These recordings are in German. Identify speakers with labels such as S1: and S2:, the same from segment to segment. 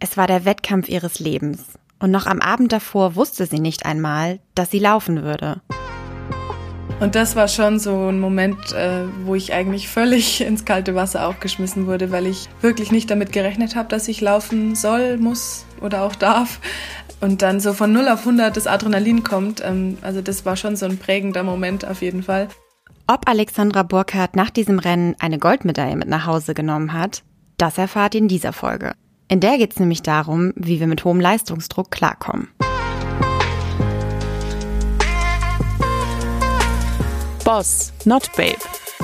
S1: Es war der Wettkampf ihres Lebens. Und noch am Abend davor wusste sie nicht einmal, dass sie laufen würde.
S2: Und das war schon so ein Moment, wo ich eigentlich völlig ins kalte Wasser auch geschmissen wurde, weil ich wirklich nicht damit gerechnet habe, dass ich laufen soll, muss oder auch darf. Und dann so von 0 auf 100 das Adrenalin kommt. Also das war schon so ein prägender Moment auf jeden Fall.
S1: Ob Alexandra Burkhardt nach diesem Rennen eine Goldmedaille mit nach Hause genommen hat, das erfahrt ihr in dieser Folge. In der geht es nämlich darum, wie wir mit hohem Leistungsdruck klarkommen.
S3: Boss Not Babe.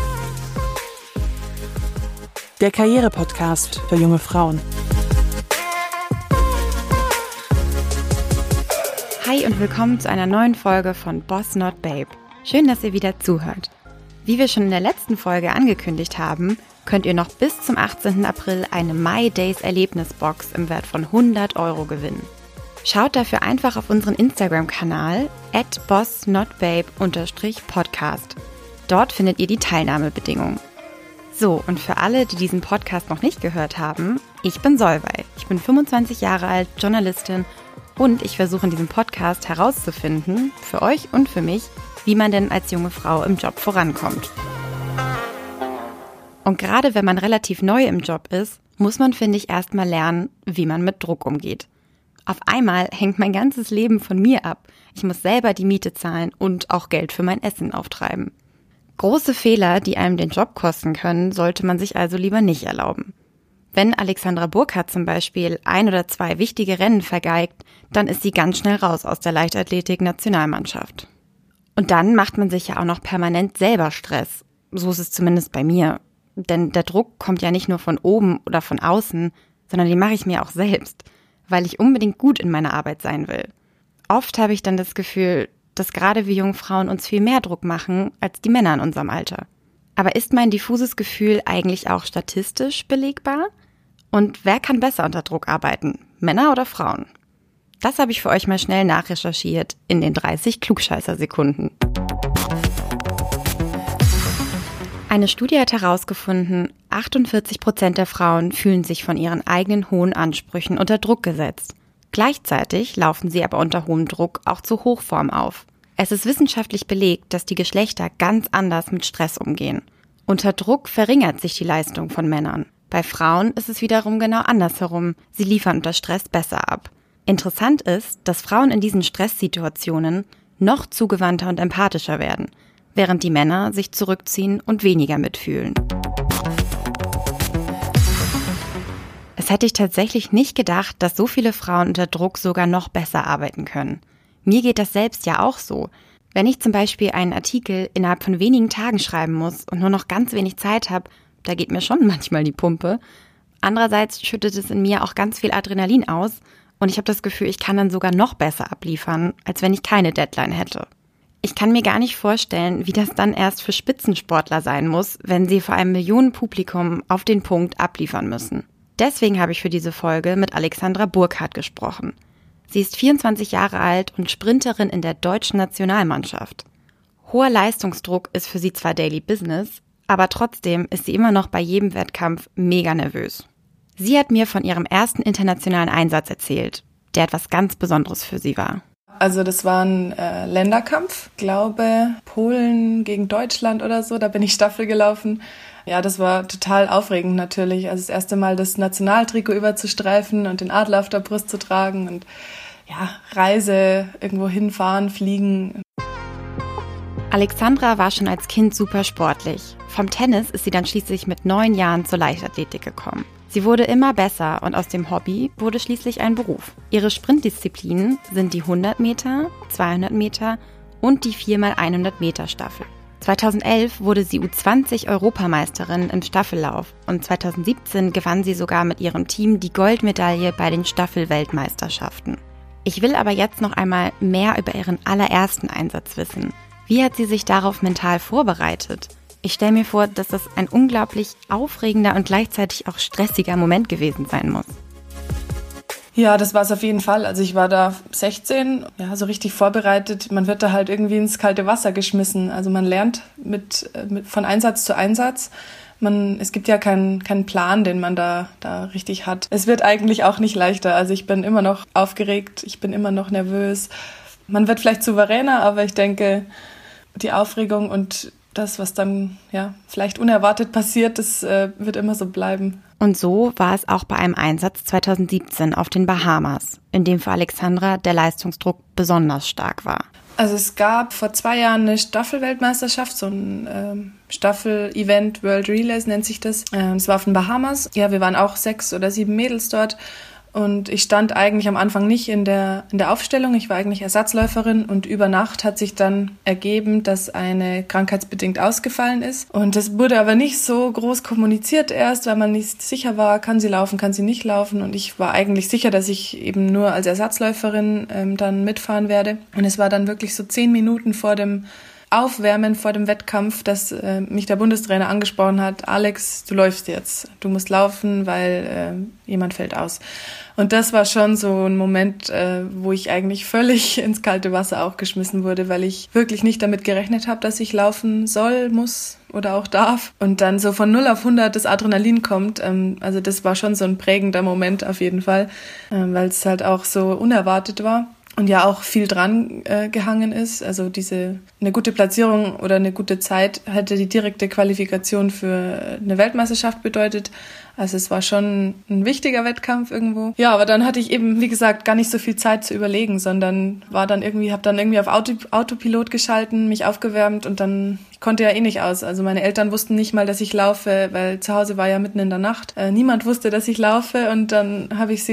S3: Der Karriere-Podcast für junge Frauen.
S1: Hi und willkommen zu einer neuen Folge von Boss Not Babe. Schön, dass ihr wieder zuhört. Wie wir schon in der letzten Folge angekündigt haben, könnt ihr noch bis zum 18. April eine My Days Erlebnisbox im Wert von 100 € gewinnen. Schaut dafür einfach auf unseren Instagram-Kanal @bossnotbabe_podcast. Dort findet ihr die Teilnahmebedingungen. So, und für alle, die diesen Podcast noch nicht gehört haben, ich bin Solveig. Ich bin 25 Jahre alt, Journalistin und ich versuche in diesem Podcast herauszufinden, für euch und für mich, wie man denn als junge Frau im Job vorankommt. Und gerade wenn man relativ neu im Job ist, muss man, finde ich, erstmal lernen, wie man mit Druck umgeht. Auf einmal hängt mein ganzes Leben von mir ab. Ich muss selber die Miete zahlen und auch Geld für mein Essen auftreiben. Große Fehler, die einem den Job kosten können, sollte man sich also lieber nicht erlauben. Wenn Alexandra Burkhardt zum Beispiel 1 oder 2 wichtige Rennen vergeigt, dann ist sie ganz schnell raus aus der Leichtathletik-Nationalmannschaft. Und dann macht man sich ja auch noch permanent selber Stress. So ist es zumindest bei mir. Denn der Druck kommt ja nicht nur von oben oder von außen, sondern den mache ich mir auch selbst, weil ich unbedingt gut in meiner Arbeit sein will. Oft habe ich dann das Gefühl, dass gerade wir jungen Frauen uns viel mehr Druck machen als die Männer in unserem Alter. Aber ist mein diffuses Gefühl eigentlich auch statistisch belegbar? Und wer kann besser unter Druck arbeiten, Männer oder Frauen? Das habe ich für euch mal schnell nachrecherchiert in den 30 Klugscheißer-Sekunden. Eine Studie hat herausgefunden, 48% der Frauen fühlen sich von ihren eigenen hohen Ansprüchen unter Druck gesetzt. Gleichzeitig laufen sie aber unter hohem Druck auch zu Hochform auf. Es ist wissenschaftlich belegt, dass die Geschlechter ganz anders mit Stress umgehen. Unter Druck verringert sich die Leistung von Männern. Bei Frauen ist es wiederum genau andersherum. Sie liefern unter Stress besser ab. Interessant ist, dass Frauen in diesen Stresssituationen noch zugewandter und empathischer werden, während die Männer sich zurückziehen und weniger mitfühlen. Es hätte ich tatsächlich nicht gedacht, dass so viele Frauen unter Druck sogar noch besser arbeiten können. Mir geht das selbst ja auch so. Wenn ich zum Beispiel einen Artikel innerhalb von wenigen Tagen schreiben muss und nur noch ganz wenig Zeit habe, da geht mir schon manchmal die Pumpe. Andererseits schüttet es in mir auch ganz viel Adrenalin aus und ich habe das Gefühl, ich kann dann sogar noch besser abliefern, als wenn ich keine Deadline hätte. Ich kann mir gar nicht vorstellen, wie das dann erst für Spitzensportler sein muss, wenn sie vor einem Millionenpublikum auf den Punkt abliefern müssen. Deswegen habe ich für diese Folge mit Alexandra Burkhardt gesprochen. Sie ist 24 Jahre alt und Sprinterin in der deutschen Nationalmannschaft. Hoher Leistungsdruck ist für sie zwar Daily Business, aber trotzdem ist sie immer noch bei jedem Wettkampf mega nervös. Sie hat mir von ihrem ersten internationalen Einsatz erzählt, der etwas ganz Besonderes für sie war.
S2: Also das war ein Länderkampf, glaube Polen gegen Deutschland oder so, da bin ich Staffel gelaufen. Ja, das war total aufregend natürlich. Also das erste Mal das Nationaltrikot überzustreifen und den Adler auf der Brust zu tragen und ja, Reise, irgendwo hinfahren, fliegen.
S1: Alexandra war schon als Kind super sportlich. Vom Tennis ist sie dann schließlich mit 9 Jahren zur Leichtathletik gekommen. Sie wurde immer besser und aus dem Hobby wurde schließlich ein Beruf. Ihre Sprintdisziplinen sind die 100 Meter, 200 Meter und die 4x100 Meter Staffel. 2011 wurde sie U20-Europameisterin im Staffellauf und 2017 gewann sie sogar mit ihrem Team die Goldmedaille bei den Staffel-Weltmeisterschaften. Ich will aber jetzt noch einmal mehr über ihren allerersten Einsatz wissen. Wie hat sie sich darauf mental vorbereitet? Ich stelle mir vor, dass das ein unglaublich aufregender und gleichzeitig auch stressiger Moment gewesen sein muss.
S2: Ja, das war es auf jeden Fall. Also ich war da 16, ja, so richtig vorbereitet. Man wird da halt irgendwie ins kalte Wasser geschmissen. Also man lernt von Einsatz zu Einsatz. Es gibt ja keinen Plan, den man da richtig hat. Es wird eigentlich auch nicht leichter. Also ich bin immer noch aufgeregt, ich bin immer noch nervös. Man wird vielleicht souveräner, aber ich denke, die Aufregung und das, was dann vielleicht unerwartet passiert, das wird immer so bleiben.
S1: Und so war es auch bei einem Einsatz 2017 auf den Bahamas, in dem für Alexandra der Leistungsdruck besonders stark war.
S2: Also es gab vor 2 Jahren eine Staffelweltmeisterschaft, so ein Staffel-Event, World Relays nennt sich das. Es war auf den Bahamas. Ja, wir waren auch 6 oder 7 Mädels dort. Und ich stand eigentlich am Anfang nicht in der Aufstellung. Ich war eigentlich Ersatzläuferin und über Nacht hat sich dann ergeben, dass eine krankheitsbedingt ausgefallen ist. Und das wurde aber nicht so groß kommuniziert erst, weil man nicht sicher war, kann sie laufen, kann sie nicht laufen. Und ich war eigentlich sicher, dass ich eben nur als Ersatzläuferin dann mitfahren werde. Und es war dann wirklich so 10 Minuten vor dem Aufwärmen vor dem Wettkampf, dass mich der Bundestrainer angesprochen hat: Alex, du läufst jetzt, du musst laufen, weil jemand fällt aus. Und das war schon so ein Moment, wo ich eigentlich völlig ins kalte Wasser auch geschmissen wurde, weil ich wirklich nicht damit gerechnet habe, dass ich laufen soll, muss oder auch darf. Und dann so von 0 auf 100 das Adrenalin kommt. Also das war schon so ein prägender Moment auf jeden Fall, weil es halt auch so unerwartet war. Und ja auch viel dran gehangen ist. Also eine gute Platzierung oder eine gute Zeit hätte die direkte Qualifikation für eine Weltmeisterschaft bedeutet. Also es war schon ein wichtiger Wettkampf irgendwo. Ja, aber dann hatte ich eben, wie gesagt, gar nicht so viel Zeit zu überlegen, sondern habe dann irgendwie auf Autopilot geschalten, mich aufgewärmt und dann, ich konnte ja eh nicht aus. Also meine Eltern wussten nicht mal, dass ich laufe, weil zu Hause war ja mitten in der Nacht. Niemand wusste, dass ich laufe und dann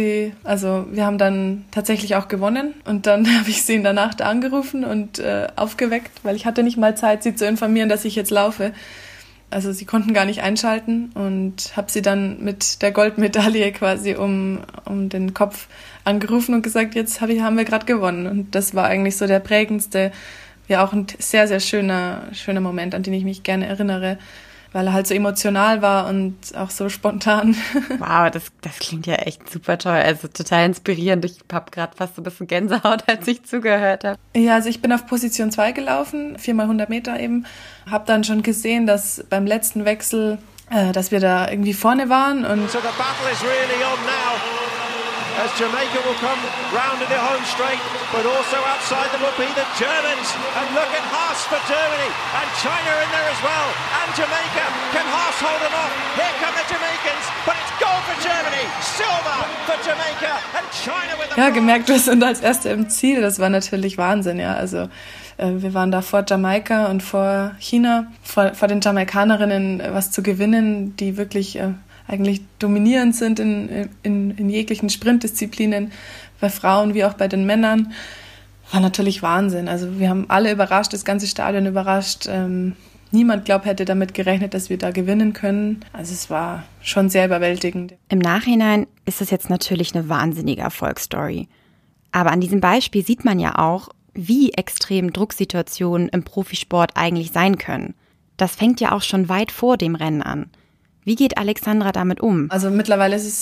S2: wir haben dann tatsächlich auch gewonnen und dann habe ich sie in der Nacht angerufen und aufgeweckt, weil ich hatte nicht mal Zeit, sie zu informieren, dass ich jetzt laufe. Also sie konnten gar nicht einschalten und habe sie dann mit der Goldmedaille quasi um den Kopf angerufen und gesagt, jetzt haben wir gerade gewonnen. Und das war eigentlich so der prägendste, ja auch ein sehr, sehr schöner Moment, an den ich mich gerne erinnere, weil er halt so emotional war und auch so spontan.
S1: Wow, das klingt ja echt super toll, also total inspirierend. Ich habe gerade fast so ein bisschen Gänsehaut, als ich zugehört habe.
S2: Ja, also ich bin auf Position 2 gelaufen, 4x100 Meter eben. Habe dann schon gesehen, dass beim letzten Wechsel, dass wir da irgendwie vorne waren. Und
S4: so the battle is really on now. As Jamaica will come round in the home straight, but also outside them will be the Germans. And look at Haas for Germany, and China in there as well, and Jamaica. Can Haas hold them off? Here come the Jamaicans, but it's gold for Germany, silver for Jamaica, and China with the...
S2: Ja, gemerkt, wir sind als Erste im Ziel, das war natürlich Wahnsinn, ja, also... Wir waren da vor Jamaika und vor China, vor den Jamaikanerinnen was zu gewinnen, die wirklich eigentlich dominierend sind in jeglichen Sprintdisziplinen, bei Frauen wie auch bei den Männern. War natürlich Wahnsinn. Also wir haben alle überrascht, das ganze Stadion überrascht. Niemand, hätte damit gerechnet, dass wir da gewinnen können. Also es war schon sehr überwältigend.
S1: Im Nachhinein ist es jetzt natürlich eine wahnsinnige Erfolgsstory. Aber an diesem Beispiel sieht man ja auch, wie extrem Drucksituationen im Profisport eigentlich sein können. Das fängt ja auch schon weit vor dem Rennen an. Wie geht Alexandra damit um?
S2: Also mittlerweile ist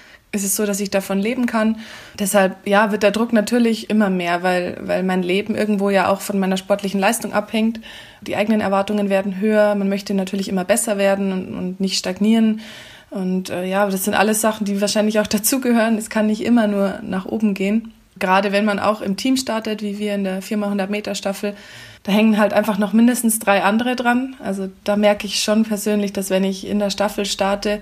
S2: es so, dass ich davon leben kann. Deshalb wird der Druck natürlich immer mehr, weil mein Leben irgendwo ja auch von meiner sportlichen Leistung abhängt. Die eigenen Erwartungen werden höher. Man möchte natürlich immer besser werden und nicht stagnieren. Und das sind alles Sachen, die wahrscheinlich auch dazugehören. Es kann nicht immer nur nach oben gehen. Gerade wenn man auch im Team startet, wie wir in der 4x100 Meter Staffel, da hängen halt einfach noch mindestens 3 andere dran. Also da merke ich schon persönlich, dass wenn ich in der Staffel starte,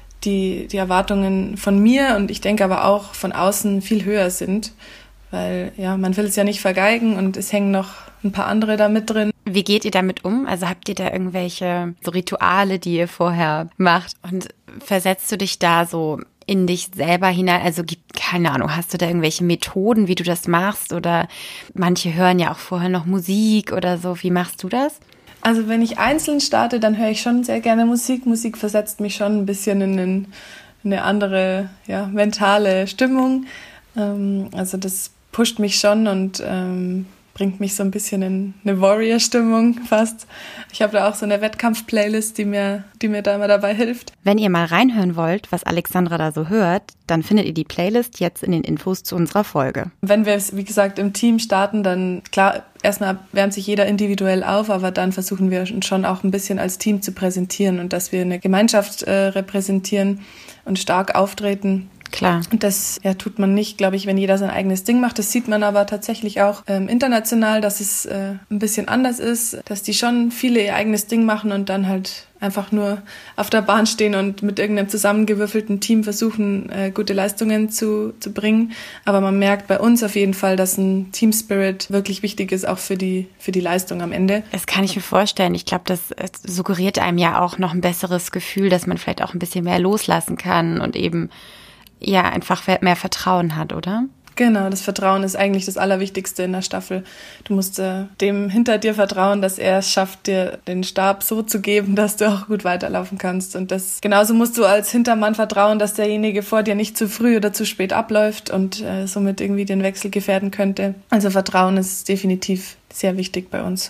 S2: die Erwartungen von mir und ich denke aber auch von außen viel höher sind. Weil man will es ja nicht vergeigen und es hängen noch ein paar andere da mit drin.
S1: Wie geht ihr damit um? Also habt ihr da irgendwelche so Rituale, die ihr vorher macht? Und versetzt du dich da so in dich selber hinein? Also keine Ahnung, hast du da irgendwelche Methoden, wie du das machst? Oder manche hören ja auch vorher noch Musik oder so. Wie machst du das?
S2: Also wenn ich einzeln starte, dann höre ich schon sehr gerne Musik. Musik versetzt mich schon ein bisschen in eine andere mentale Stimmung. Also das pusht mich schon und bringt mich so ein bisschen in eine Warrior-Stimmung fast. Ich habe da auch so eine Wettkampf-Playlist, die mir da immer dabei hilft.
S1: Wenn ihr mal reinhören wollt, was Alexandra da so hört, dann findet ihr die Playlist jetzt in den Infos zu unserer Folge.
S2: Wenn wir, wie gesagt, im Team starten, dann klar, erstmal wärmt sich jeder individuell auf, aber dann versuchen wir schon auch ein bisschen als Team zu präsentieren und dass wir eine Gemeinschaft repräsentieren und stark auftreten.
S1: Klar.
S2: Und das tut man nicht, glaube ich, wenn jeder sein eigenes Ding macht. Das sieht man aber tatsächlich auch international, dass es ein bisschen anders ist, dass die schon viele ihr eigenes Ding machen und dann halt einfach nur auf der Bahn stehen und mit irgendeinem zusammengewürfelten Team versuchen, gute Leistungen zu bringen. Aber man merkt bei uns auf jeden Fall, dass ein Team Spirit wirklich wichtig ist, auch für die Leistung am Ende.
S1: Das kann ich mir vorstellen. Ich glaube, das suggeriert einem ja auch noch ein besseres Gefühl, dass man vielleicht auch ein bisschen mehr loslassen kann und eben einfach mehr Vertrauen hat, oder?
S2: Genau, das Vertrauen ist eigentlich das Allerwichtigste in der Staffel. Du musst dem hinter dir vertrauen, dass er es schafft, dir den Stab so zu geben, dass du auch gut weiterlaufen kannst. Und das genauso musst du als Hintermann vertrauen, dass derjenige vor dir nicht zu früh oder zu spät abläuft und somit irgendwie den Wechsel gefährden könnte. Also Vertrauen ist definitiv sehr wichtig bei uns.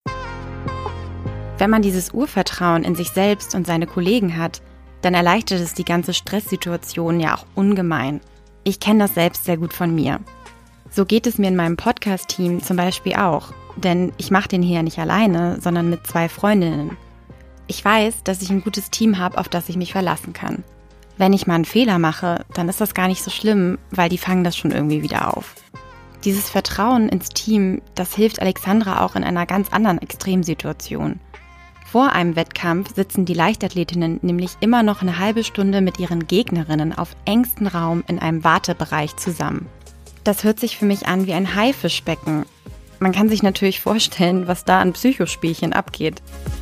S1: Wenn man dieses Urvertrauen in sich selbst und seine Kollegen hat, dann erleichtert es die ganze Stresssituation ja auch ungemein. Ich kenne das selbst sehr gut von mir. So geht es mir in meinem Podcast-Team zum Beispiel auch, denn ich mache den hier ja nicht alleine, sondern mit 2 Freundinnen. Ich weiß, dass ich ein gutes Team habe, auf das ich mich verlassen kann. Wenn ich mal einen Fehler mache, dann ist das gar nicht so schlimm, weil die fangen das schon irgendwie wieder auf. Dieses Vertrauen ins Team, das hilft Alexandra auch in einer ganz anderen Extremsituation. Vor einem Wettkampf sitzen die Leichtathletinnen nämlich immer noch eine halbe Stunde mit ihren Gegnerinnen auf engstem Raum in einem Wartebereich zusammen. Das hört sich für mich an wie ein Haifischbecken. Man kann sich natürlich vorstellen, was da an Psychospielchen abgeht.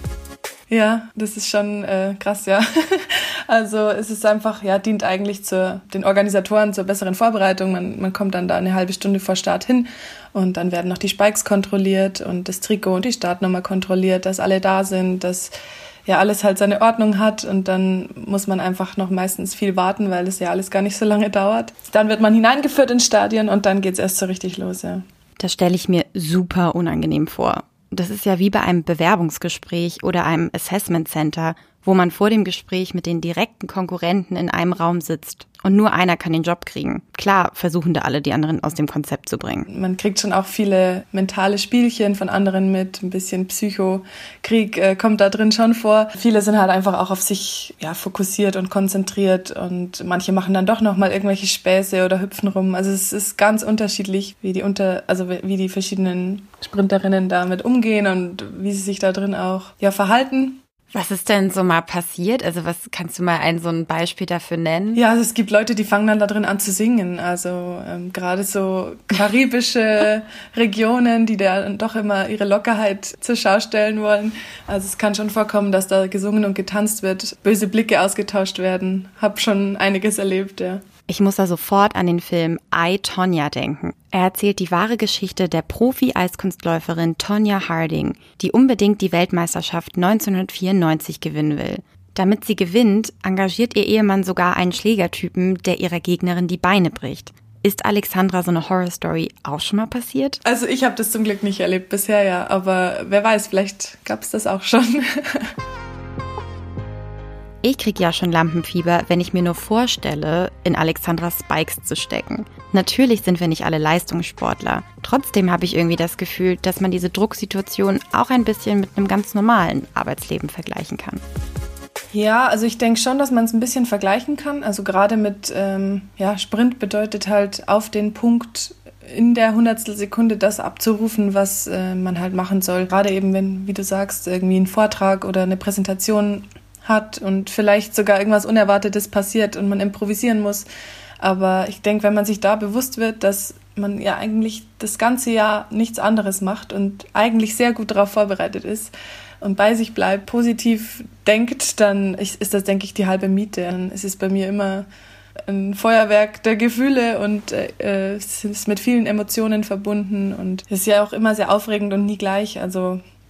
S2: Ja, das ist schon krass, ja. Also es ist einfach, dient eigentlich den Organisatoren zur besseren Vorbereitung. Man kommt dann da eine halbe Stunde vor Start hin und dann werden noch die Spikes kontrolliert und das Trikot und die Startnummer kontrolliert, dass alle da sind, dass alles halt seine Ordnung hat und dann muss man einfach noch meistens viel warten, weil es ja alles gar nicht so lange dauert. Dann wird man hineingeführt ins Stadion und dann geht's erst so richtig los, ja.
S1: Das stelle ich mir super unangenehm vor. Das ist ja wie bei einem Bewerbungsgespräch oder einem Assessment Center, wo man vor dem Gespräch mit den direkten Konkurrenten in einem Raum sitzt. Und nur einer kann den Job kriegen. Klar versuchen da alle, die anderen aus dem Konzept zu bringen.
S2: Man kriegt schon auch viele mentale Spielchen von anderen mit. Ein bisschen Psychokrieg kommt da drin schon vor. Viele sind halt einfach auch auf sich fokussiert und konzentriert. Und manche machen dann doch nochmal irgendwelche Späße oder hüpfen rum. Also es ist ganz unterschiedlich, wie die verschiedenen Sprinterinnen damit umgehen und wie sie sich da drin auch verhalten.
S1: Was ist denn so mal passiert? Also was kannst du mal so ein Beispiel dafür nennen?
S2: Ja, also es gibt Leute, die fangen dann da drin an zu singen. Also gerade so karibische Regionen, die da doch immer ihre Lockerheit zur Schau stellen wollen. Also es kann schon vorkommen, dass da gesungen und getanzt wird, böse Blicke ausgetauscht werden. Hab schon einiges erlebt, ja.
S1: Ich muss da sofort an den Film I, Tonya denken. Er erzählt die wahre Geschichte der Profi-Eiskunstläuferin Tonya Harding, die unbedingt die Weltmeisterschaft 1994 gewinnen will. Damit sie gewinnt, engagiert ihr Ehemann sogar einen Schlägertypen, der ihrer Gegnerin die Beine bricht. Ist Alexandra so eine Horrorstory auch schon mal passiert?
S2: Also ich habe das zum Glück nicht erlebt bisher, ja. Aber wer weiß, vielleicht gab es das auch schon.
S1: Ich krieg ja schon Lampenfieber, wenn ich mir nur vorstelle, in Alexandras Spikes zu stecken. Natürlich sind wir nicht alle Leistungssportler. Trotzdem habe ich irgendwie das Gefühl, dass man diese Drucksituation auch ein bisschen mit einem ganz normalen Arbeitsleben vergleichen kann.
S2: Ja, also ich denke schon, dass man es ein bisschen vergleichen kann. Also gerade mit Sprint bedeutet halt auf den Punkt in der Hundertstelsekunde das abzurufen, was man halt machen soll. Gerade eben, wenn, wie du sagst, irgendwie ein Vortrag oder eine Präsentation hat und vielleicht sogar irgendwas Unerwartetes passiert und man improvisieren muss. Aber ich denke, wenn man sich da bewusst wird, dass man ja eigentlich das ganze Jahr nichts anderes macht und eigentlich sehr gut darauf vorbereitet ist und bei sich bleibt, positiv denkt, dann ist das, denke ich, die halbe Miete. Dann ist es bei mir immer ein Feuerwerk der Gefühle und es ist mit vielen Emotionen verbunden und es ist ja auch immer sehr aufregend und nie gleich. Also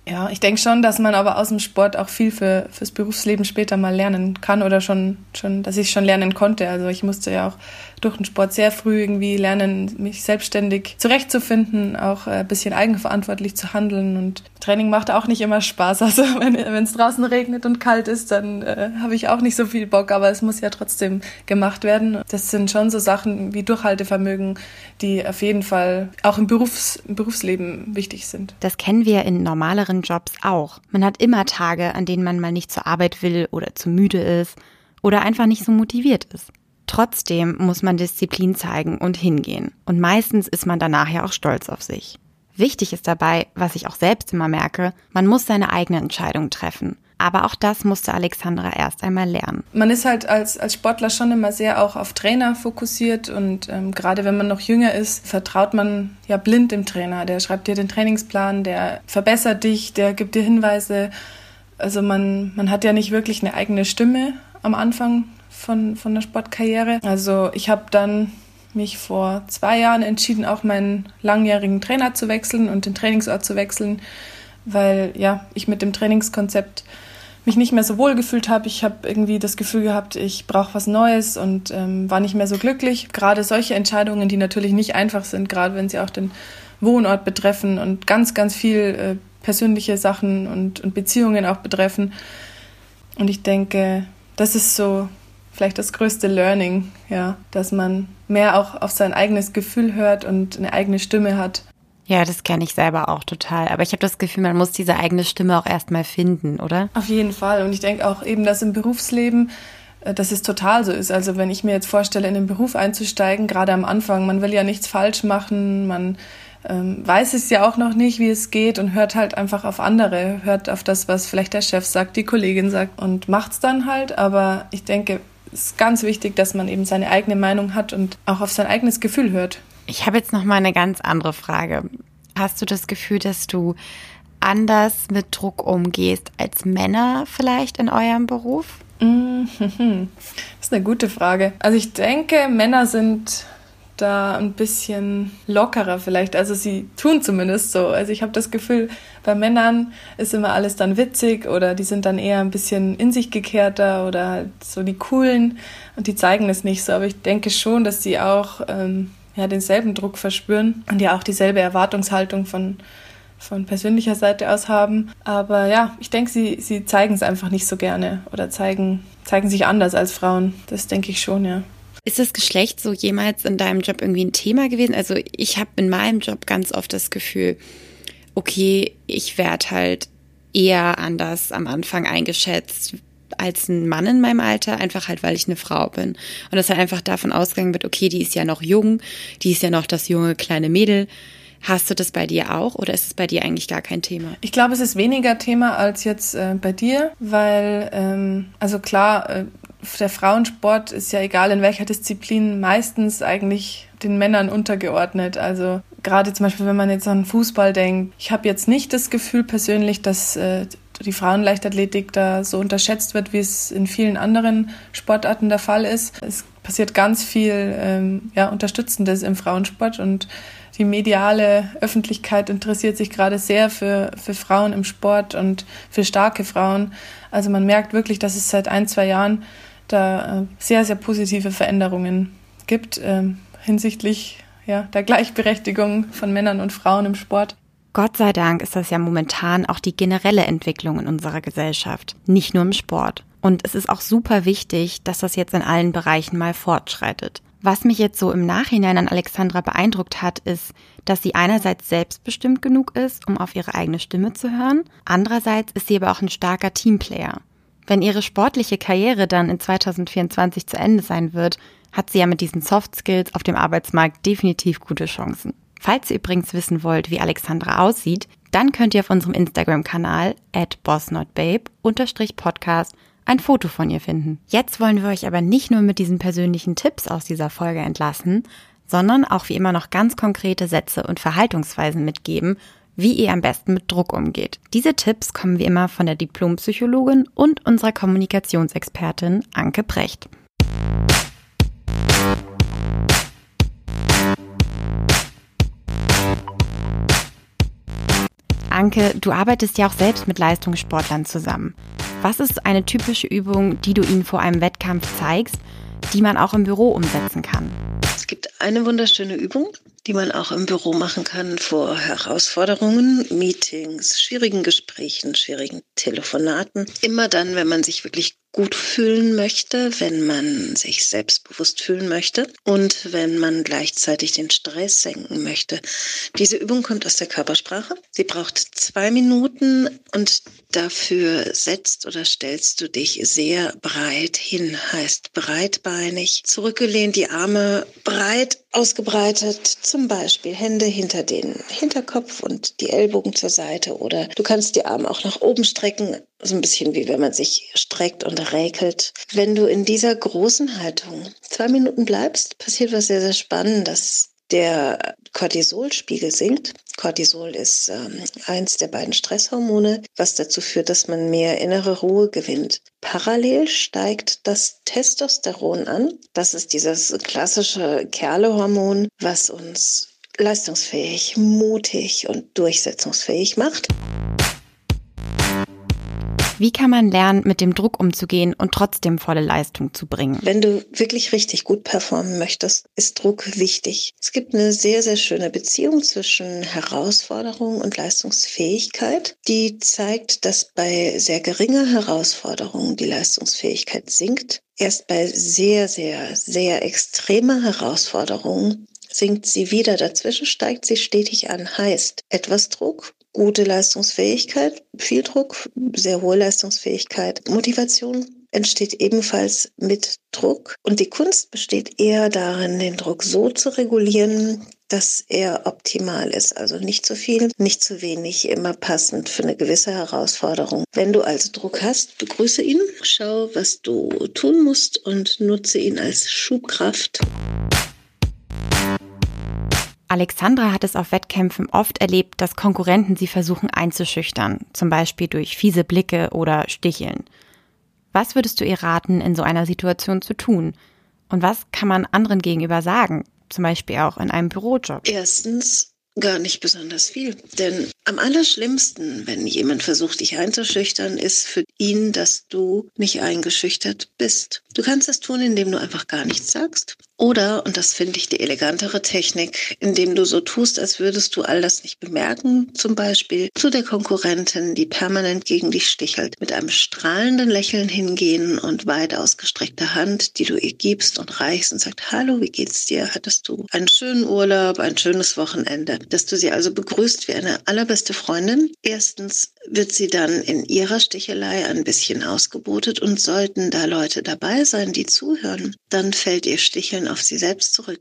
S2: Ja, ich denke schon, dass man aber aus dem Sport auch viel fürs Berufsleben später mal lernen kann oder schon, dass ich schon lernen konnte. Also ich musste ja auch durch den Sport sehr früh irgendwie lernen, mich selbstständig zurechtzufinden, auch ein bisschen eigenverantwortlich zu handeln. Und Training macht auch nicht immer Spaß. Also wenn es draußen regnet und kalt ist, dann habe ich auch nicht so viel Bock, aber es muss ja trotzdem gemacht werden. Das sind schon so Sachen wie Durchhaltevermögen, die auf jeden Fall auch im Berufsleben wichtig sind.
S1: Das kennen wir in normaleren Jobs auch. Man hat immer Tage, an denen man mal nicht zur Arbeit will oder zu müde ist oder einfach nicht so motiviert ist. Trotzdem muss man Disziplin zeigen und hingehen. Und meistens ist man danach ja auch stolz auf sich. Wichtig ist dabei, was ich auch selbst immer merke, man muss seine eigene Entscheidung treffen. Aber auch das musste Alexandra erst einmal lernen.
S2: Man ist halt als Sportler schon immer sehr auch auf Trainer fokussiert und gerade wenn man noch jünger ist, vertraut man ja blind dem Trainer. Der schreibt dir den Trainingsplan, der verbessert dich, der gibt dir Hinweise. Also man hat ja nicht wirklich eine eigene Stimme am Anfang von der Sportkarriere. Also ich habe dann mich vor 2 Jahren entschieden, auch meinen langjährigen Trainer zu wechseln und den Trainingsort zu wechseln, weil ja ich mit dem Trainingskonzept mich nicht mehr so wohl gefühlt habe. Ich habe irgendwie das Gefühl gehabt, ich brauche was Neues und war nicht mehr so glücklich. Gerade solche Entscheidungen, die natürlich nicht einfach sind, gerade wenn sie auch den Wohnort betreffen und ganz, ganz viel persönliche Sachen und Beziehungen auch betreffen. Und ich denke, das ist so vielleicht das größte Learning, ja, dass man mehr auch auf sein eigenes Gefühl hört und eine eigene Stimme hat.
S1: Ja, das kenne ich selber auch total. Aber ich habe das Gefühl, man muss diese eigene Stimme auch erstmal finden, oder?
S2: Auf jeden Fall. Und ich denke auch eben, dass im Berufsleben, dass es total so ist. Also wenn ich mir jetzt vorstelle, in den Beruf einzusteigen, gerade am Anfang, man will ja nichts falsch machen, man weiß es ja auch noch nicht, wie es geht und hört halt einfach auf andere, hört auf das, was vielleicht der Chef sagt, die Kollegin sagt und macht's dann halt. Aber ich denke, es ist ganz wichtig, dass man eben seine eigene Meinung hat und auch auf sein eigenes Gefühl hört.
S1: Ich habe jetzt noch mal eine ganz andere Frage. Hast du das Gefühl, dass du anders mit Druck umgehst als Männer vielleicht in eurem Beruf?
S2: Das ist eine gute Frage. Also ich denke, Männer sind da ein bisschen lockerer vielleicht. Also sie tun zumindest so. Also ich habe das Gefühl, bei Männern ist immer alles dann witzig oder die sind dann eher ein bisschen in sich gekehrter oder halt so die Coolen und die zeigen es nicht so. Aber ich denke schon, dass sie auch denselben Druck verspüren und ja auch dieselbe Erwartungshaltung von persönlicher Seite aus haben. Aber ja, ich denke, sie zeigen es einfach nicht so gerne oder zeigen sich anders als Frauen. Das denke ich schon, ja.
S1: Ist das Geschlecht so jemals in deinem Job irgendwie ein Thema gewesen? Also ich habe in meinem Job ganz oft das Gefühl, okay, ich werde halt eher anders am Anfang eingeschätzt als ein Mann in meinem Alter, einfach halt, weil ich eine Frau bin. Und das halt einfach davon ausgegangen wird, okay, die ist ja noch jung, die ist ja noch das junge kleine Mädel. Hast du das bei dir auch oder ist es bei dir eigentlich gar kein Thema?
S2: Ich glaube, es ist weniger Thema als jetzt bei dir, weil, also klar, der Frauensport ist ja egal in welcher Disziplin meistens eigentlich den Männern untergeordnet. Also gerade zum Beispiel, wenn man jetzt an Fußball denkt. Ich habe jetzt nicht das Gefühl persönlich, dass die Frauenleichtathletik da so unterschätzt wird, wie es in vielen anderen Sportarten der Fall ist. Es passiert ganz viel Unterstützendes im Frauensport und die mediale Öffentlichkeit interessiert sich gerade sehr für Frauen im Sport und für starke Frauen. Also man merkt wirklich, dass es seit 1-2 Jahren da sehr, sehr positive Veränderungen gibt hinsichtlich der Gleichberechtigung von Männern und Frauen im Sport.
S1: Gott sei Dank ist das ja momentan auch die generelle Entwicklung in unserer Gesellschaft, nicht nur im Sport. Und es ist auch super wichtig, dass das jetzt in allen Bereichen mal fortschreitet. Was mich jetzt so im Nachhinein an Alexandra beeindruckt hat, ist, dass sie einerseits selbstbestimmt genug ist, um auf ihre eigene Stimme zu hören. Andererseits ist sie aber auch ein starker Teamplayer. Wenn ihre sportliche Karriere dann in 2024 zu Ende sein wird, hat sie ja mit diesen Soft Skills auf dem Arbeitsmarkt definitiv gute Chancen. Falls ihr übrigens wissen wollt, wie Alexandra aussieht, dann könnt ihr auf unserem Instagram-Kanal @bossnotbabe_podcast ein Foto von ihr finden. Jetzt wollen wir euch aber nicht nur mit diesen persönlichen Tipps aus dieser Folge entlassen, sondern auch wie immer noch ganz konkrete Sätze und Verhaltensweisen mitgeben, wie ihr am besten mit Druck umgeht. Diese Tipps kommen wie immer von der Diplompsychologin und unserer Kommunikationsexpertin Anke Precht. Anke, du arbeitest ja auch selbst mit Leistungssportlern zusammen. Was ist eine typische Übung, die du ihnen vor einem Wettkampf zeigst, die man auch im Büro umsetzen kann?
S5: Es gibt eine wunderschöne Übung, die man auch im Büro machen kann vor Herausforderungen, Meetings, schwierigen Gesprächen, schwierigen Telefonaten. Immer dann, wenn man sich wirklich gut fühlen möchte, wenn man sich selbstbewusst fühlen möchte und wenn man gleichzeitig den Stress senken möchte. Diese Übung kommt aus der Körpersprache. Sie braucht 2 Minuten und dafür setzt oder stellst du dich sehr breit hin, heißt breitbeinig, zurückgelehnt, die Arme breit ausgebreitet, zum Beispiel Hände hinter den Hinterkopf und die Ellbogen zur Seite, oder du kannst die Arme auch nach oben strecken, so ein bisschen wie wenn man sich streckt und räkelt. Wenn du in dieser großen Haltung 2 Minuten bleibst, passiert was sehr, sehr Spannendes. Der Cortisolspiegel sinkt. Cortisol ist eins der beiden Stresshormone, was dazu führt, dass man mehr innere Ruhe gewinnt. Parallel steigt das Testosteron an. Das ist dieses klassische Kerlehormon, was uns leistungsfähig, mutig und durchsetzungsfähig macht.
S1: Wie kann man lernen, mit dem Druck umzugehen und trotzdem volle Leistung zu bringen?
S5: Wenn du wirklich richtig gut performen möchtest, ist Druck wichtig. Es gibt eine sehr, sehr schöne Beziehung zwischen Herausforderung und Leistungsfähigkeit, die zeigt, dass bei sehr geringer Herausforderung die Leistungsfähigkeit sinkt. Erst bei sehr, sehr, sehr extremer Herausforderung sinkt sie wieder. Dazwischen steigt sie stetig an. Heißt, etwas Druck, gute Leistungsfähigkeit, viel Druck, sehr hohe Leistungsfähigkeit. Motivation entsteht ebenfalls mit Druck. Und die Kunst besteht eher darin, den Druck so zu regulieren, dass er optimal ist. Also nicht zu viel, nicht zu wenig, immer passend für eine gewisse Herausforderung. Wenn du also Druck hast, begrüße ihn, schau, was du tun musst und nutze ihn als Schubkraft.
S1: Alexandra hat es auf Wettkämpfen oft erlebt, dass Konkurrenten sie versuchen einzuschüchtern, zum Beispiel durch fiese Blicke oder Sticheln. Was würdest du ihr raten, in so einer Situation zu tun? Und was kann man anderen gegenüber sagen, zum Beispiel auch in einem Bürojob?
S5: Erstens, gar nicht besonders viel. Denn am allerschlimmsten, wenn jemand versucht, dich einzuschüchtern, ist für ihn, dass du nicht eingeschüchtert bist. Du kannst das tun, indem du einfach gar nichts sagst. Oder, und das finde ich die elegantere Technik, indem du so tust, als würdest du all das nicht bemerken, zum Beispiel zu der Konkurrentin, die permanent gegen dich stichelt, mit einem strahlenden Lächeln hingehen und weit ausgestreckter Hand, die du ihr gibst und reichst und sagst, hallo, wie geht's dir? Hattest du einen schönen Urlaub, ein schönes Wochenende? Dass du sie also begrüßt wie eine allerbeste Freundin. Erstens wird sie dann in ihrer Stichelei ein bisschen ausgebotet und sollten da Leute dabei sein, die zuhören, dann fällt ihr Sticheln auf sie selbst zurück.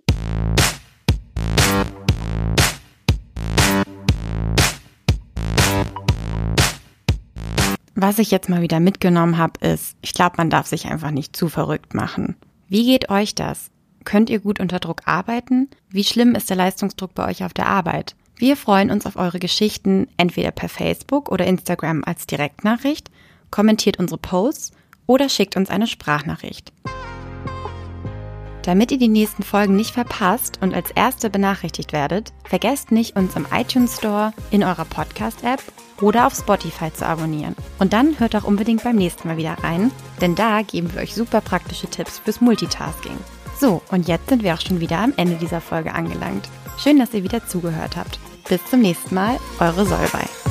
S1: Was ich jetzt mal wieder mitgenommen habe, ist, ich glaube, man darf sich einfach nicht zu verrückt machen. Wie geht euch das? Könnt ihr gut unter Druck arbeiten? Wie schlimm ist der Leistungsdruck bei euch auf der Arbeit? Wir freuen uns auf eure Geschichten, entweder per Facebook oder Instagram als Direktnachricht, kommentiert unsere Posts oder schickt uns eine Sprachnachricht. Damit ihr die nächsten Folgen nicht verpasst und als Erste benachrichtigt werdet, vergesst nicht, uns im iTunes Store, in eurer Podcast-App oder auf Spotify zu abonnieren. Und dann hört auch unbedingt beim nächsten Mal wieder rein, denn da geben wir euch super praktische Tipps fürs Multitasking. So, und jetzt sind wir auch schon wieder am Ende dieser Folge angelangt. Schön, dass ihr wieder zugehört habt. Bis zum nächsten Mal, eure Solvay.